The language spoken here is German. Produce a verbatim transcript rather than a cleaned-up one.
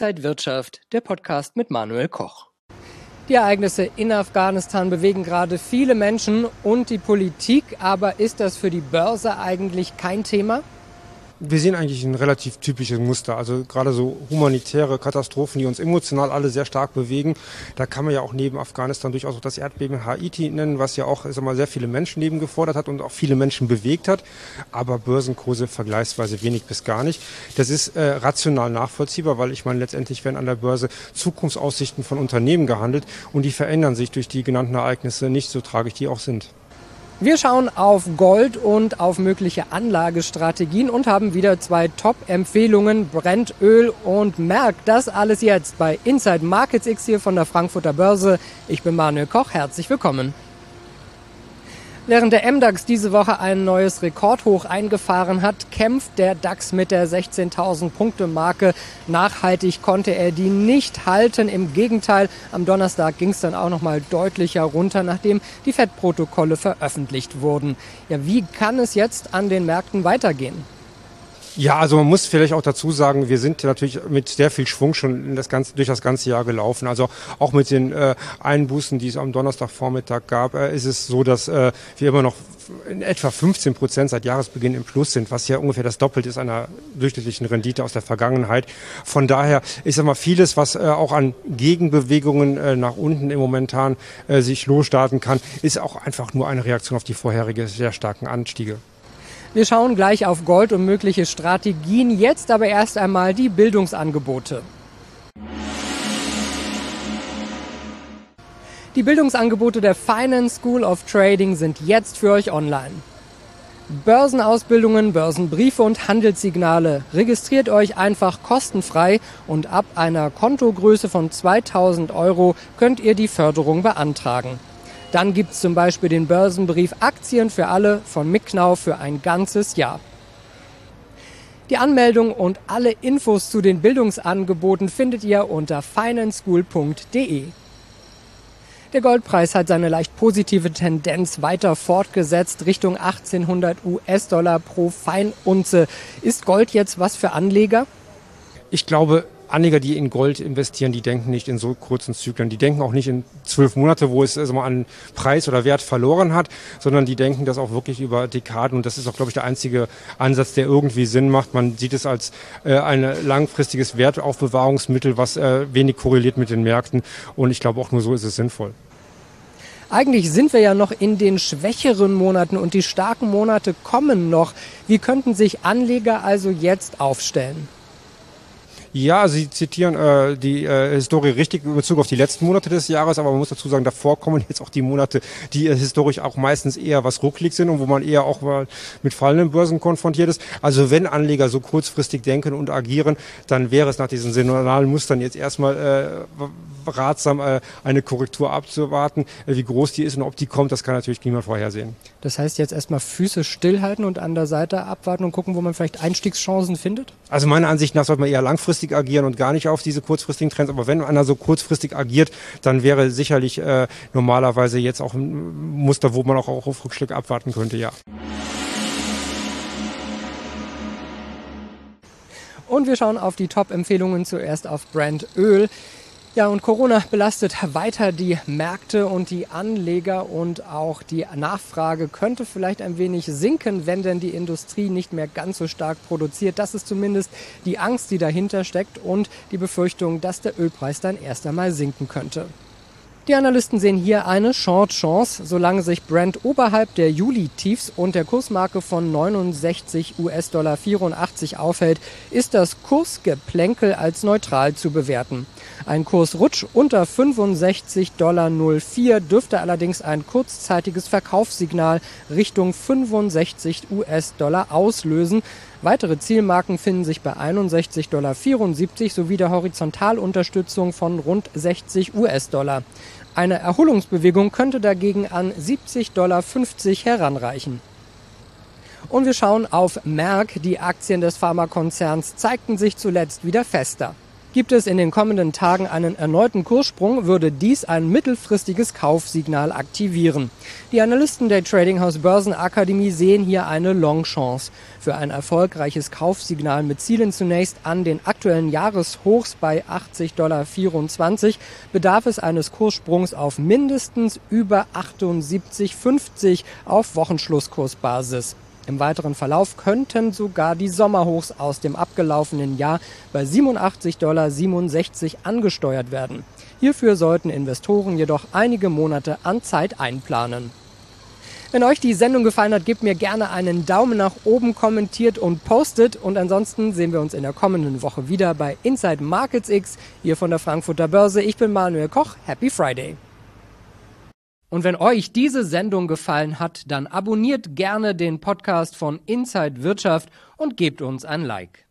Inside Wirtschaft, der Podcast mit Manuel Koch. Die Ereignisse in Afghanistan bewegen gerade viele Menschen und die Politik, aber ist das für die Börse eigentlich kein Thema? Wir sehen eigentlich ein relativ typisches Muster, also gerade so humanitäre Katastrophen, die uns emotional alle sehr stark bewegen. Da kann man ja auch neben Afghanistan durchaus auch das Erdbeben in Haiti nennen, was ja auch, ich sag mal, sehr viele Menschenleben gefordert hat und auch viele Menschen bewegt hat, aber Börsenkurse vergleichsweise wenig bis gar nicht. Das ist äh, rational nachvollziehbar, weil ich meine, letztendlich werden an der Börse Zukunftsaussichten von Unternehmen gehandelt und die verändern sich durch die genannten Ereignisse nicht, so tragisch die auch sind. Wir schauen auf Gold und auf mögliche Anlagestrategien und haben wieder zwei Top-Empfehlungen, Brent, Öl und Merck. Das alles jetzt bei Inside Markets X hier von der Frankfurter Börse. Ich bin Manuel Koch, herzlich willkommen. Während der M DAX diese Woche ein neues Rekordhoch eingefahren hat, kämpft der DAX mit der sechzehntausend Punkte Marke. Nachhaltig konnte er die nicht halten. Im Gegenteil, am Donnerstag ging es dann auch noch mal deutlicher runter, nachdem die Fed-Protokolle veröffentlicht wurden. Ja, wie kann es jetzt an den Märkten weitergehen? Ja, also man muss vielleicht auch dazu sagen, wir sind natürlich mit sehr viel Schwung schon in das ganze, durch das ganze Jahr gelaufen. Also auch mit den äh, Einbußen, die es am Donnerstagvormittag gab, äh, ist es so, dass äh, wir immer noch in etwa fünfzehn Prozent seit Jahresbeginn im Plus sind, was ja ungefähr das Doppelte ist einer durchschnittlichen Rendite aus der Vergangenheit. Von daher ist immer vieles, was äh, auch an Gegenbewegungen äh, nach unten im Momentan äh, sich losstarten kann, ist auch einfach nur eine Reaktion auf die vorherige sehr starken Anstiege. Wir schauen gleich auf Gold und mögliche Strategien, jetzt aber erst einmal die Bildungsangebote. Die Bildungsangebote der Finance School of Trading sind jetzt für euch online. Börsenausbildungen, Börsenbriefe und Handelssignale. Registriert euch einfach kostenfrei und ab einer Kontogröße von zweitausend Euro könnt ihr die Förderung beantragen. Dann gibt es zum Beispiel den Börsenbrief Aktien für alle von Micknau für ein ganzes Jahr. Die Anmeldung und alle Infos zu den Bildungsangeboten findet ihr unter finance school punkt de. Der Goldpreis hat seine leicht positive Tendenz weiter fortgesetzt, Richtung achtzehnhundert US-Dollar pro Feinunze. Ist Gold jetzt was für Anleger? Ich glaube, Anleger, die in Gold investieren, die denken nicht in so kurzen Zyklen. Die denken auch nicht in zwölf Monate, wo es also mal an Preis oder Wert verloren hat, sondern die denken das auch wirklich über Dekaden. Und das ist auch, glaube ich, der einzige Ansatz, der irgendwie Sinn macht. Man sieht es als äh, ein langfristiges Wertaufbewahrungsmittel, was äh, wenig korreliert mit den Märkten. Und ich glaube, auch nur so ist es sinnvoll. Eigentlich sind wir ja noch in den schwächeren Monaten und die starken Monate kommen noch. Wie könnten sich Anleger also jetzt aufstellen? Ja, Sie zitieren äh, die äh, Historie richtig in Bezug auf die letzten Monate des Jahres, aber man muss dazu sagen, davor kommen jetzt auch die Monate, die äh, historisch auch meistens eher was ruckelig sind und wo man eher auch mal mit fallenden Börsen konfrontiert ist. Also wenn Anleger so kurzfristig denken und agieren, dann wäre es nach diesen saisonalen Mustern jetzt erstmal äh, ratsam, äh, eine Korrektur abzuwarten. Äh, wie groß die ist und ob die kommt, das kann natürlich niemand vorhersehen. Das heißt jetzt erstmal Füße stillhalten und an der Seite abwarten und gucken, wo man vielleicht Einstiegschancen findet? Also meiner Ansicht nach sollte man eher langfristig agieren und gar nicht auf diese kurzfristigen Trends. Aber wenn einer so kurzfristig agiert, dann wäre sicherlich äh, normalerweise jetzt auch ein Muster, wo man auch auf Rückschläge abwarten könnte, ja. Und wir schauen auf die Top-Empfehlungen, zuerst auf Brent Öl. Ja, und Corona belastet weiter die Märkte und die Anleger und auch die Nachfrage könnte vielleicht ein wenig sinken, wenn denn die Industrie nicht mehr ganz so stark produziert. Das ist zumindest die Angst, die dahinter steckt und die Befürchtung, dass der Ölpreis dann erst einmal sinken könnte. Die Analysten sehen hier eine Short-Chance. Solange sich Brent oberhalb der Juli-Tiefs und der Kursmarke von neunundsechzig US-Dollar vierundachtzig aufhält, ist das Kursgeplänkel als neutral zu bewerten. Ein Kursrutsch unter fünfundsechzig Dollar null vier dürfte allerdings ein kurzzeitiges Verkaufssignal Richtung fünfundsechzig US-Dollar auslösen. Weitere Zielmarken finden sich bei einundsechzig Dollar vierundsiebzig sowie der Horizontalunterstützung von rund sechzig US-Dollar. Eine Erholungsbewegung könnte dagegen an siebzig Dollar fünfzig heranreichen. Und wir schauen auf Merck. Die Aktien des Pharmakonzerns zeigten sich zuletzt wieder fester. Gibt es in den kommenden Tagen einen erneuten Kurssprung, würde dies ein mittelfristiges Kaufsignal aktivieren. Die Analysten der Tradinghaus Börsenakademie sehen hier eine Long-Chance. Für ein erfolgreiches Kaufsignal mit Zielen zunächst an den aktuellen Jahreshochs bei achtzig Komma vierundzwanzig Dollar bedarf es eines Kurssprungs auf mindestens über achtundsiebzig Komma fünfzig auf Wochenschlusskursbasis. Im weiteren Verlauf könnten sogar die Sommerhochs aus dem abgelaufenen Jahr bei siebenundachtzig Komma siebenundsechzig Dollar angesteuert werden. Hierfür sollten Investoren jedoch einige Monate an Zeit einplanen. Wenn euch die Sendung gefallen hat, gebt mir gerne einen Daumen nach oben, kommentiert und postet. Und ansonsten sehen wir uns in der kommenden Woche wieder bei Inside Markets X, hier von der Frankfurter Börse. Ich bin Manuel Koch. Happy Friday! Und wenn euch diese Sendung gefallen hat, dann abonniert gerne den Podcast von Inside Wirtschaft und gebt uns ein Like.